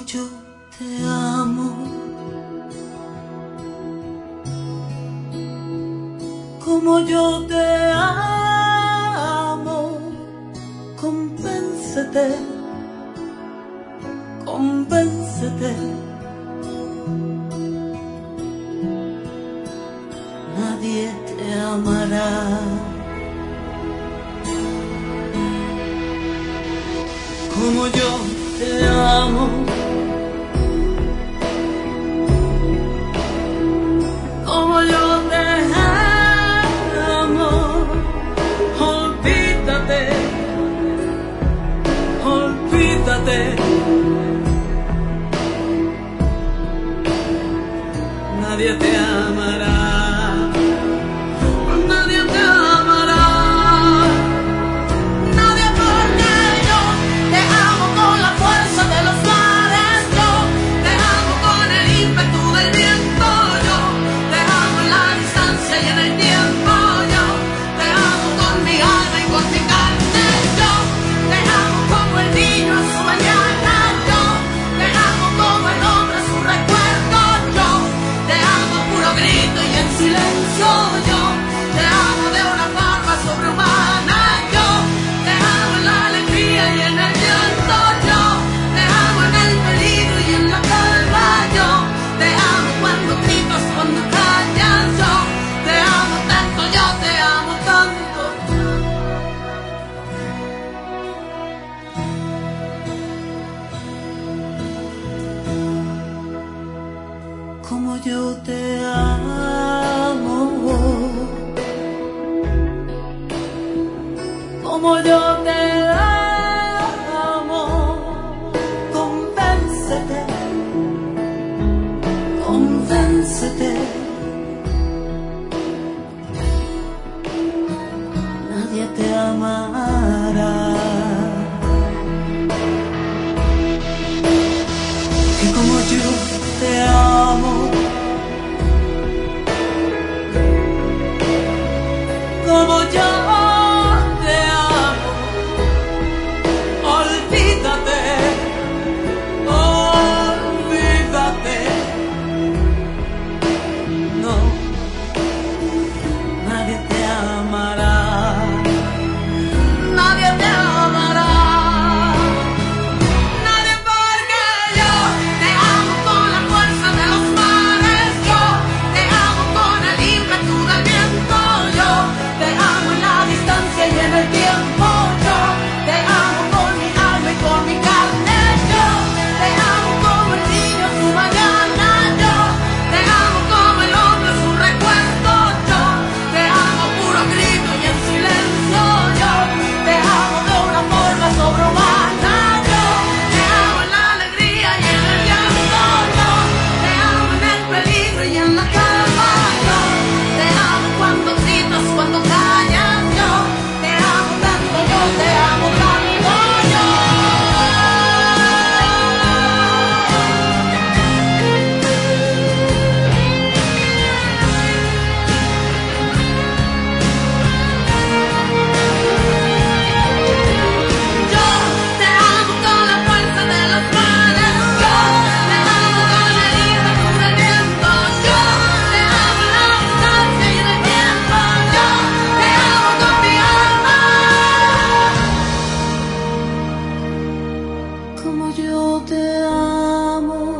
yo te amo, como yo te amo. Convéncete, convéncete. Nadie te amará como yo te amo, como yo te amo. Olvídate, olvídate. Nadie te amará. Como yo te amo, como yo te amo. Convéncete, convéncete. Nadie te amará. Que como yo te amo, como yo te amo. Olvídate, olvídate. No, nadie te amará. Nadie te amará. Como yo te amo.